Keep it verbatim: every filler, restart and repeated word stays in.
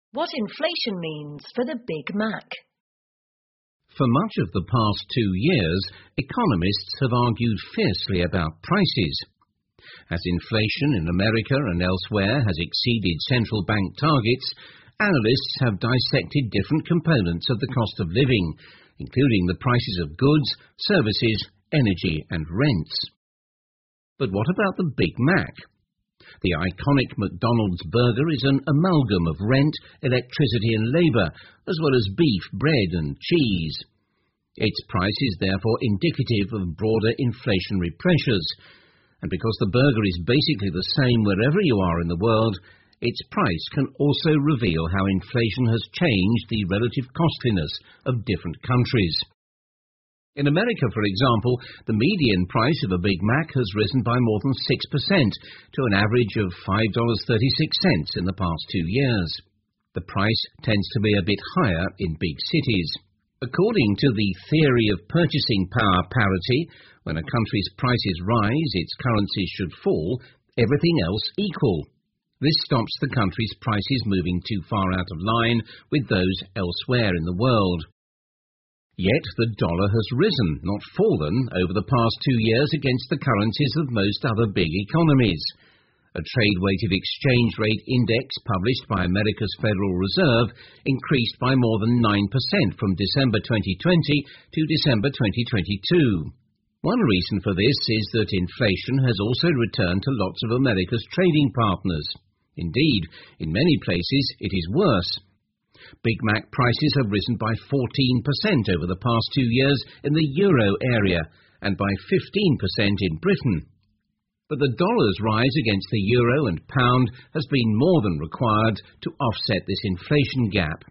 What inflation means for the Big Mac. For much of the past two years, economists have argued fiercely about prices. As inflation in America and elsewhere has exceeded central bank targets, analysts have dissected different components of the cost of living, including the prices of goods, services, energy and rents. But what about the Big Mac? The iconic McDonald's burger is an amalgam of rent, electricity and labour, as well as beef, bread and cheese. Its price is therefore indicative of broader inflationary pressures, and because the burger is basically the same wherever you are in the world, its price can also reveal how inflation has changed the relative costliness of different countries. In America, for example, the median price of a Big Mac has risen by more than six percent to an average of five dollars and thirty-six cents in the past two years. The price tends to be a bit higher in big cities. According to the theory of purchasing power parity, when a country's prices rise, its currency should fall, everything else equal. This stops the country's prices moving too far out of line with those elsewhere in the world. Yet the dollar has risen, not fallen, over the past two years against the currencies of most other big economies. A trade-weighted exchange rate index published by America's Federal Reserve increased by more than nine percent from December twenty twenty to December twenty twenty-two. One reason for this is that inflation has also returned to lots of America's trading partners. Indeed, in many places it is worse. Big Mac prices have risen by fourteen percent over the past two years in the euro area and by fifteen percent in Britain. But the dollar's rise against the euro and pound has been more than required to offset this inflation gap.